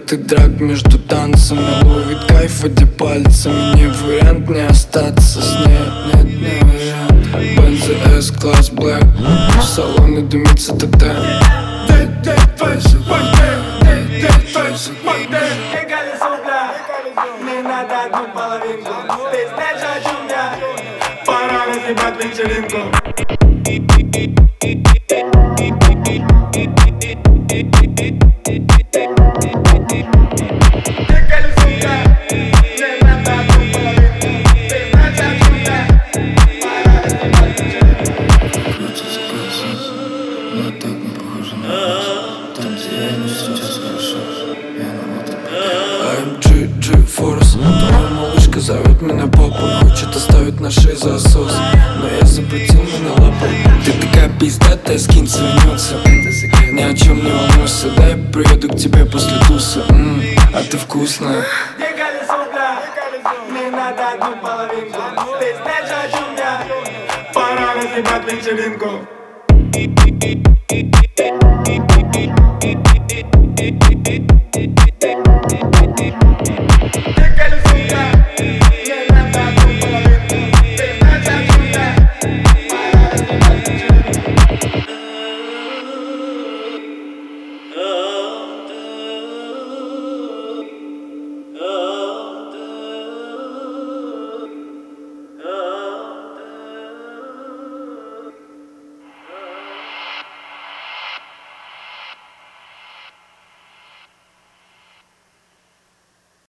ты драк между танцами, ловит кайф, водя пальцами. Не вариант не остаться с ней, нет, не вариант. Бензы S-класс Black, в салоне дымится ТТ. Не надо одну половинку, ты знаешь, о чем я. Пора разъебать вечеринку. Но так не похоже на вас. Там, где я не сейчас хорошо, я на вот I'm G-Force. Твоя малышка зовет меня папой, хочет оставить на шее засос, но я запретил меня лапой. Ты такая пиздатая, скин свинется. Ни о чем не волнуйся, дай приеду к тебе после туса. А ты вкусная. Где колесо, бля? Не надо одну половинку, ты знаешь, о чем я. Пора разъебать вечеринку.